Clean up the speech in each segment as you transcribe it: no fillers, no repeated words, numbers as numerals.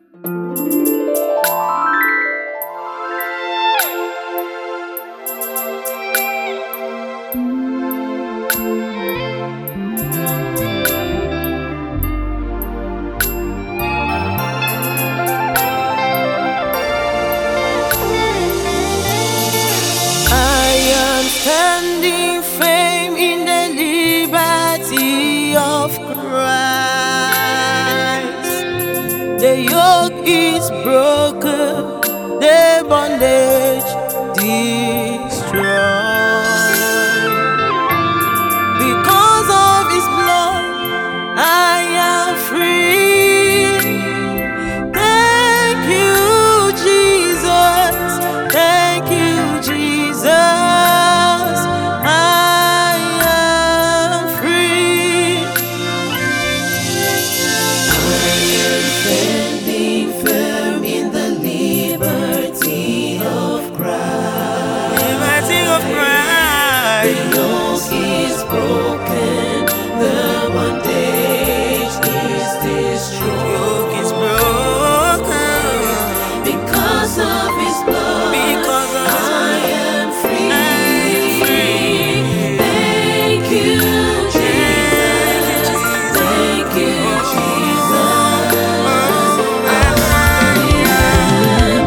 Standing firm in the liberty of Christ. The yoke is broken, the bondage destroyed. Because of His blood, I am free. Thank you, Jesus. Thank you, Jesus. Broken, the bondage is destroyed. Yoke is broken. Because of His blood, I am free. Thank you, Jesus. Thank you, Jesus. I am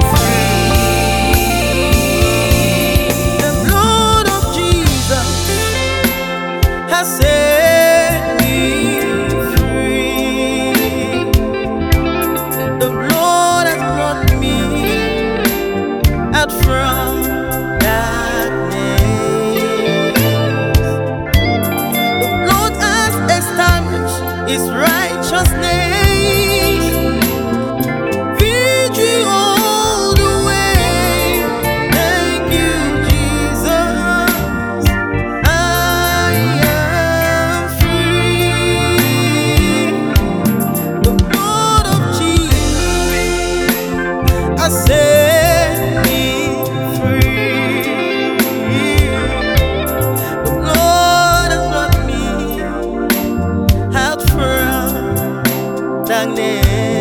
free. The blood of Jesus has set me free. The blood has brought me out from darkness. The blood has established His righteousness. Victory all the way. Thank you, Jesus. I am free. The blood of Jesus has set me free. The blood has brought me out from darkness.